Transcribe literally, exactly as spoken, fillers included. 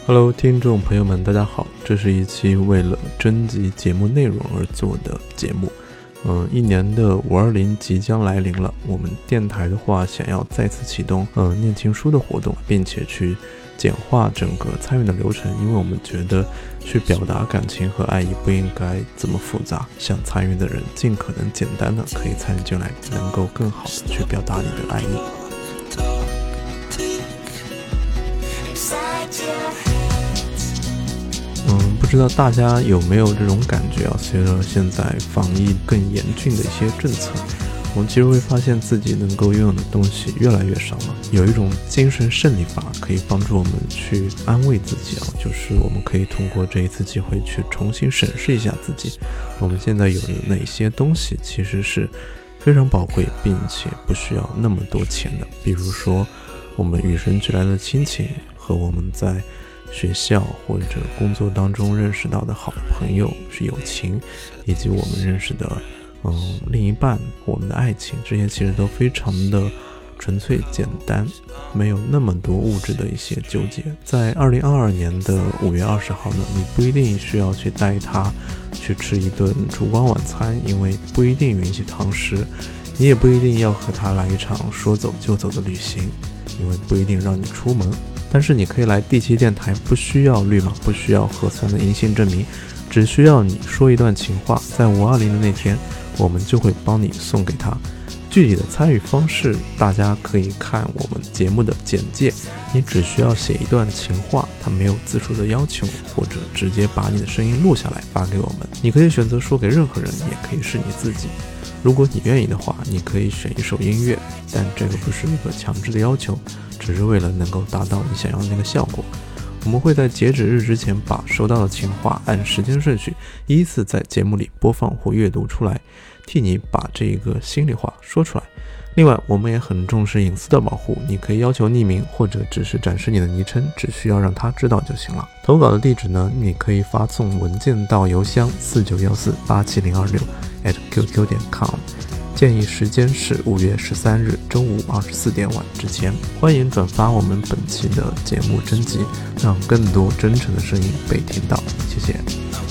Hello， 听众朋友们，大家好，这是一期为了征集节目内容而做的节目。嗯，一年的五二零即将来临了，我们电台的话想要再次启动嗯念情书的活动，并且去简化整个参与的流程，因为我们觉得去表达感情和爱意不应该这么复杂，想参与的人尽可能简单的可以参与进来，能够更好的去表达你的爱意。嗯，不知道大家有没有这种感觉啊？随着现在防疫更严峻的一些政策，我们其实会发现自己能够拥有的东西越来越少了。有一种精神胜利法可以帮助我们去安慰自己啊，就是我们可以通过这一次机会去重新审视一下自己，我们现在有的哪些东西其实是非常宝贵，并且不需要那么多钱的。比如说，我们与生俱来的亲情和我们在学校或者工作当中认识到的好朋友是友情，以及我们认识的嗯另一半，我们的爱情，这些其实都非常的纯粹简单，没有那么多物质的一些纠结。在二零二二年的五月二十号呢，你不一定需要去带他去吃一顿烛光晚餐，因为不一定允许堂食，你也不一定要和他来一场说走就走的旅行，因为不一定让你出门。但是你可以来第七电台，不需要绿码，不需要核酸的阴性证明，只需要你说一段情话，在五二零的那天我们就会帮你送给他。具体的参与方式大家可以看我们节目的简介，你只需要写一段情话，它没有字数的要求，或者直接把你的声音录下来发给我们。你可以选择说给任何人，也可以是你自己。如果你愿意的话，你可以选一首音乐，但这个不是一个强制的要求，只是为了能够达到你想要的那个效果。我们会在截止日之前把收到的情话按时间顺序依次在节目里播放或阅读出来，替你把这个心里话说出来。另外，我们也很重视隐私的保护，你可以要求匿名，或者只是展示你的昵称，只需要让他知道就行了。投稿的地址呢，你可以发送文件到邮箱四九一四八七零二六 at q q 点 com， 建议时间是五月十三日周五二十四点晚之前。欢迎转发我们本期的节目征集，让更多真诚的声音被听到，谢谢。